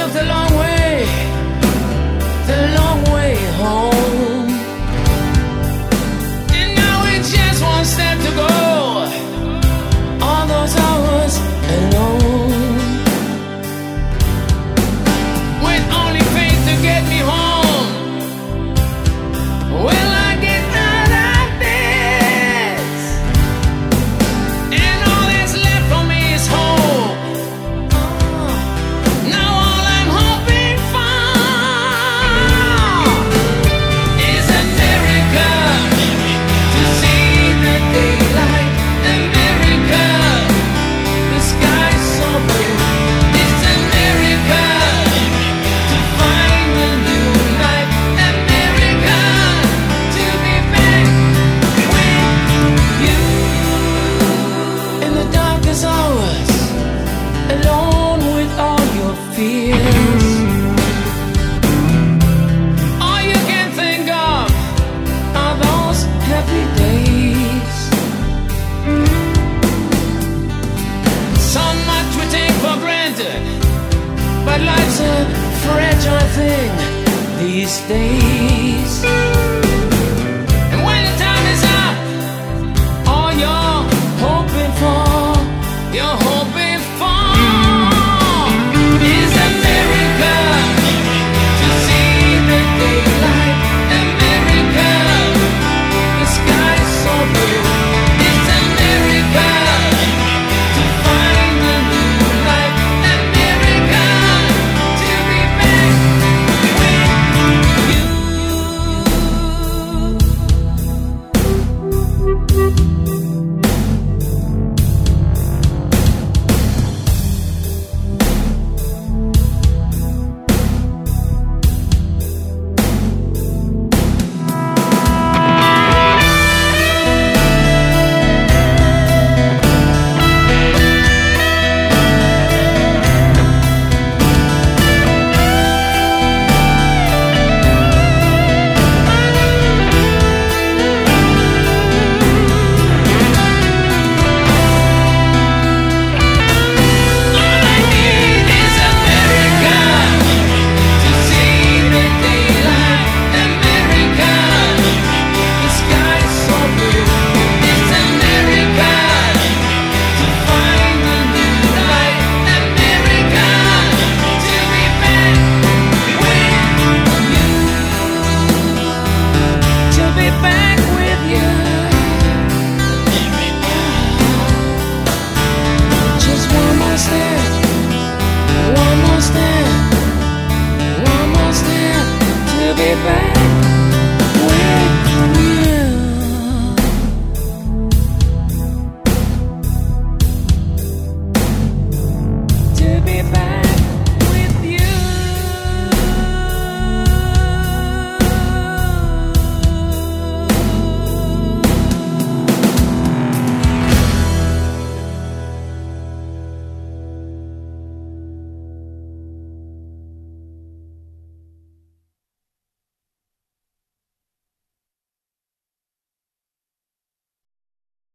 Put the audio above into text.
the long way home. And now it's just one step to go. All those hours alone, with only faith to get me home. Will I get out of this? And all that's left for me is hope. Now all I'm hoping for is America, to see the daylight. America, the sky's so blue. It's America, to find the new light. America, to be back with you. In the darkest hours, alone with all your fears, all you can think of are those happy days. So much we take for granted, but life's a fragile thing these days.